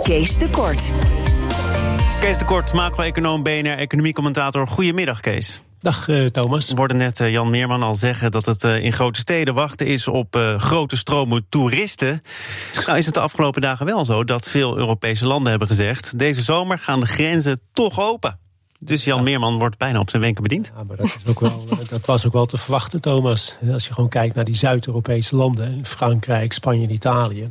Kees de Kort. Kees de Kort, macro-econoom, BNR, economiecommentator. Goedemiddag, Kees. Dag, Thomas. We hoorden net Jan Meerman al zeggen dat het in grote steden wachten is op grote stromen toeristen. Nou is het de afgelopen dagen wel zo dat veel Europese landen hebben gezegd: deze zomer gaan de grenzen toch open. Dus Jan Meerman wordt bijna op zijn wenken bediend. Ja, maar dat was ook wel te verwachten, Thomas. Als je gewoon kijkt naar die Zuid-Europese landen, Frankrijk, Spanje en Italië.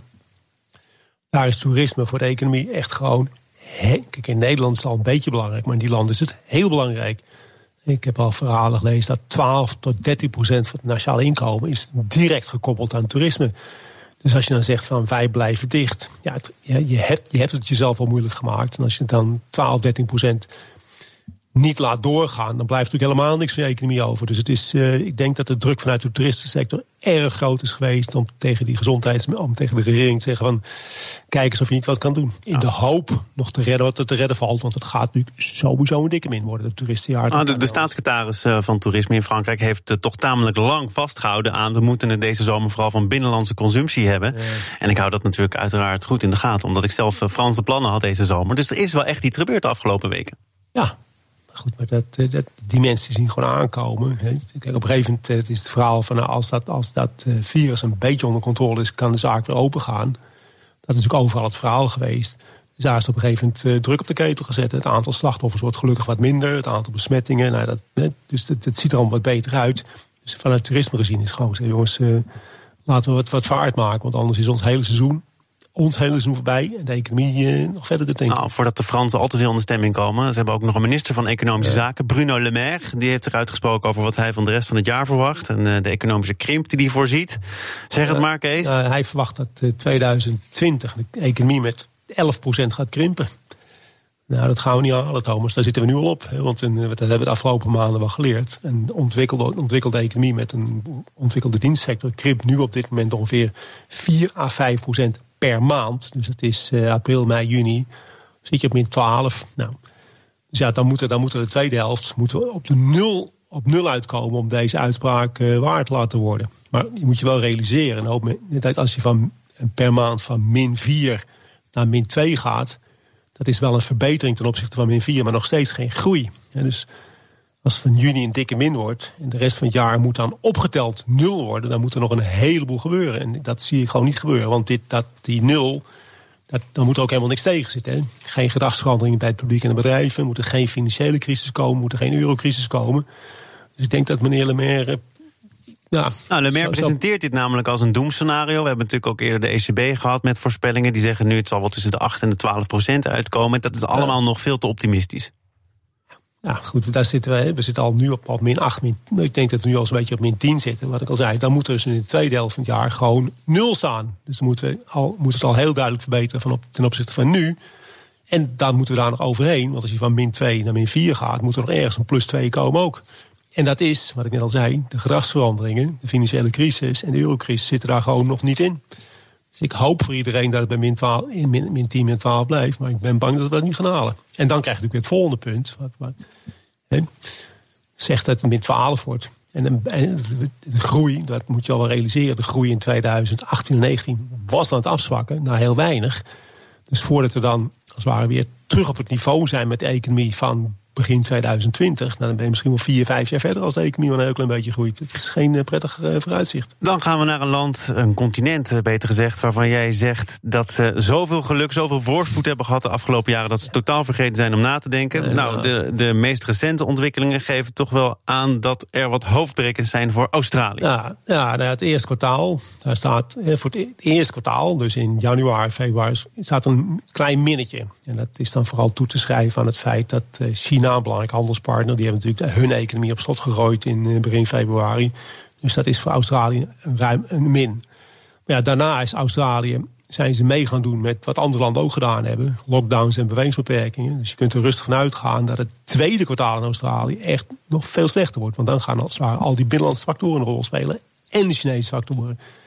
Daar is toerisme voor de economie echt gewoon... Kijk, in Nederland is het al een beetje belangrijk, maar in die landen is het heel belangrijk. Ik heb al verhalen gelezen dat 12% tot 13% van het nationaal inkomen is direct gekoppeld aan toerisme. Dus als je dan zegt van wij blijven dicht, je hebt het jezelf al moeilijk gemaakt. En als je het dan 12-13% niet laat doorgaan, dan blijft natuurlijk helemaal niks van je economie over. Dus het is, ik denk dat de druk vanuit de toeristensector erg groot is geweest om tegen om tegen de regering te zeggen van kijk eens of je niet wat kan doen. In de hoop nog te redden wat er te redden valt, want het gaat natuurlijk sowieso een dikke min worden, de toeristenjaar. De staatssecretaris van toerisme in Frankrijk heeft toch tamelijk lang vastgehouden aan we moeten het deze zomer vooral van binnenlandse consumptie hebben. En ik hou dat natuurlijk uiteraard goed in de gaten, omdat ik zelf Franse plannen had deze zomer. Dus er is wel echt iets gebeurd de afgelopen weken. Ja. Goed, maar die mensen zien gewoon aankomen. Kijk, op een gegeven moment het is het verhaal van als dat virus een beetje onder controle is, kan de zaak weer open gaan. Dat is natuurlijk overal het verhaal geweest. Dus daar is op een gegeven moment druk op de ketel gezet. Het aantal slachtoffers wordt gelukkig wat minder. Het aantal besmettingen, dus het ziet er allemaal wat beter uit. Dus vanuit toerisme gezien is gewoon zeggen, jongens, laten we wat vaart maken. Want anders is ons hele seizoen voorbij en de economie nog verder te denken. Nou, voordat de Fransen al te veel in de stemming komen, ze hebben ook nog een minister van Economische Zaken, Bruno Le Maire. Die heeft zich uitgesproken over wat hij van de rest van het jaar verwacht en de economische krimp die hij voorziet. Zeg het maar, Kees. Hij verwacht dat 2020 de economie met 11% gaat krimpen. Nou, dat gaan we niet halen, Thomas. Daar zitten we nu al op. Want dat hebben we de afgelopen maanden wel geleerd. Een ontwikkelde economie met een ontwikkelde dienstsector krimpt nu op dit moment ongeveer 4-5% per maand. Dus het is april, mei, juni. Zit je op min 12. Nou, dus ja, dan moeten de tweede helft op nul uitkomen om deze uitspraak waar te laten worden. Maar je moet je wel realiseren, dat als je per maand van min 4 naar min 2 gaat, dat is wel een verbetering ten opzichte van min 4, maar nog steeds geen groei. Ja, dus als het van juni een dikke min wordt en de rest van het jaar moet dan opgeteld 0 worden, dan moet er nog een heleboel gebeuren. En dat zie ik gewoon niet gebeuren, want die 0, dan moet er ook helemaal niks tegen zitten. Hè. Geen gedragsverandering bij het publiek en de bedrijven, moet er geen financiële crisis komen, moet er geen eurocrisis komen. Dus ik denk dat meneer Le Maire... Le Maire presenteert dit namelijk als een doemscenario. We hebben natuurlijk ook eerder de ECB gehad met voorspellingen. Die zeggen nu het zal wel tussen de 8 en de 12% uitkomen. Dat is allemaal nog veel te optimistisch. Ja, goed, daar zitten we zitten al nu op min 8. Ik denk dat we nu al een beetje op min 10 zitten. Wat ik al zei, dan moet er dus in de tweede helft van het jaar gewoon 0 staan. Dus dan moet het al heel duidelijk verbeteren ten opzichte van nu. En dan moeten we daar nog overheen. Want als je van min 2 naar min 4 gaat, moet er nog ergens een plus 2 komen ook. En dat is, wat ik net al zei, de gedragsveranderingen, de financiële crisis en de eurocrisis zitten daar gewoon nog niet in. Dus ik hoop voor iedereen dat het bij min 10, min 12 blijft. Maar ik ben bang dat we dat niet gaan halen. En dan krijg je natuurlijk weer het volgende punt. Zegt dat het min 12 wordt. En de groei, dat moet je al wel realiseren. De groei in 2018 en 2019 was aan het afzwakken naar heel weinig. Dus voordat we dan als het ware weer terug op het niveau zijn met de economie van begin 2020, nou, dan ben je misschien wel 4-5 jaar verder als de economie wel een heel klein beetje groeit. Het is geen prettig vooruitzicht. Dan gaan we naar een land, een continent beter gezegd, waarvan jij zegt dat ze zoveel geluk, zoveel voorspoed hebben gehad de afgelopen jaren dat ze totaal vergeten zijn om na te denken. De meest recente ontwikkelingen geven toch wel aan dat er wat hoofdbrekens zijn voor Australië. Het eerste kwartaal, daar staat voor het eerste kwartaal, dus in januari, februari, staat een klein minnetje. En dat is dan vooral toe te schrijven aan het feit dat China, een belangrijk handelspartner, die hebben natuurlijk hun economie op slot gegooid in begin februari. Dus dat is voor Australië ruim een min. Maar ja, daarna zijn ze mee gaan doen met wat andere landen ook gedaan hebben. Lockdowns en bewegingsbeperkingen. Dus je kunt er rustig van uitgaan dat het tweede kwartaal in Australië echt nog veel slechter wordt. Want dan gaan al die binnenlandse factoren een rol spelen en de Chinese factoren.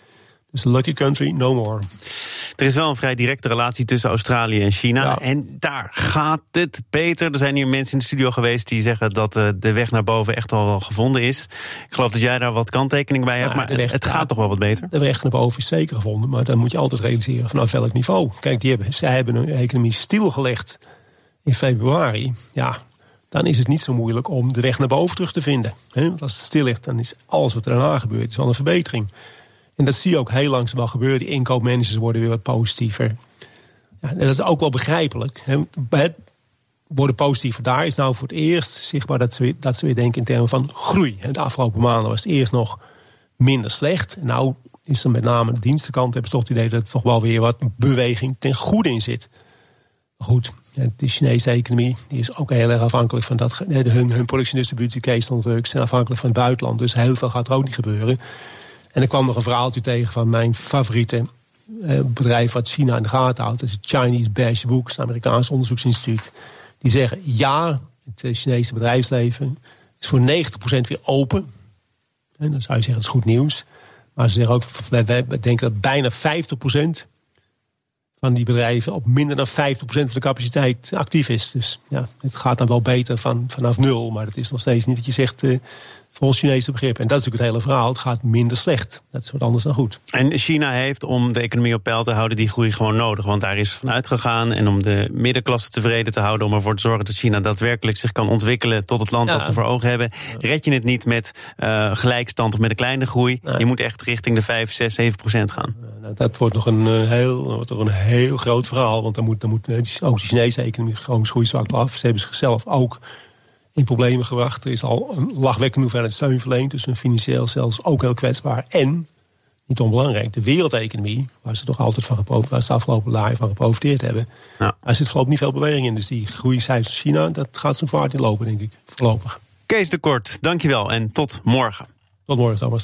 Dus the lucky country, no more. Er is wel een vrij directe relatie tussen Australië en China. Ja. En daar gaat het beter. Er zijn hier mensen in de studio geweest die zeggen dat de weg naar boven echt al wel gevonden is. Ik geloof dat jij daar wat kanttekening bij hebt, maar het gaat toch wel wat beter? De weg naar boven is zeker gevonden, maar dan moet je altijd realiseren vanaf welk niveau. Kijk, zij hebben hun economie stilgelegd in februari. Ja, dan is het niet zo moeilijk om de weg naar boven terug te vinden. Want als het stil ligt, dan is alles wat er daarna gebeurt is wel een verbetering. En dat zie je ook heel langzaam wel gebeuren. Die inkoopmanagers worden weer wat positiever. Ja, en dat is ook wel begrijpelijk. Het worden positiever. Daar is nou voor het eerst zichtbaar dat ze weer denken in termen van groei. De afgelopen maanden was het eerst nog minder slecht. En nou is er met name de dienstenkant, hebben ze toch het idee dat er toch wel weer wat beweging ten goede in zit. Maar goed, de Chinese economie die is ook heel erg afhankelijk van dat. Hun productiedistributie, keeslandrugs zijn afhankelijk van het buitenland. Dus heel veel gaat er ook niet gebeuren. En er kwam nog een verhaaltje tegen van mijn favoriete bedrijf wat China in de gaten houdt. Dat is het Chinese Beige Book, het Amerikaans onderzoeksinstituut. Die zeggen ja, het Chinese bedrijfsleven is voor 90% weer open. En dan zou je zeggen dat is goed nieuws. Maar ze zeggen ook, wij denken dat bijna 50% van die bedrijven op minder dan 50% van de capaciteit actief is. Dus ja, het gaat dan wel beter vanaf nul. Maar het is nog steeds niet dat je zegt volgens Chinese begrippen. En dat is natuurlijk het hele verhaal. Het gaat minder slecht. Dat is wat anders dan goed. En China heeft, om de economie op peil te houden, die groei gewoon nodig. Want daar is vanuit gegaan. En om de middenklasse tevreden te houden, om ervoor te zorgen dat China daadwerkelijk zich kan ontwikkelen tot het land dat ze voor ogen hebben. Red je het niet met gelijkstand of met een kleine groei. Je moet echt richting de 5, 6, 7% gaan. Dat wordt nog een heel groot verhaal. Want dan moet ook de Chinese economie gewoon groeizwak af. Ze hebben zichzelf ook in problemen gebracht. Er is al een lachwekkende hoeveelheid steun verleend. Dus hun financieel zelfs ook heel kwetsbaar. En, niet onbelangrijk, de wereldeconomie, waar ze toch altijd waar ze de afgelopen jaren van geprofiteerd hebben. Ja. Daar zit voorlopig niet veel beweging in. Dus die groeicijfers van China, dat gaat zijn vaart in lopen, denk ik, voorlopig. Kees de Kort, dankjewel en tot morgen. Tot morgen, Thomas.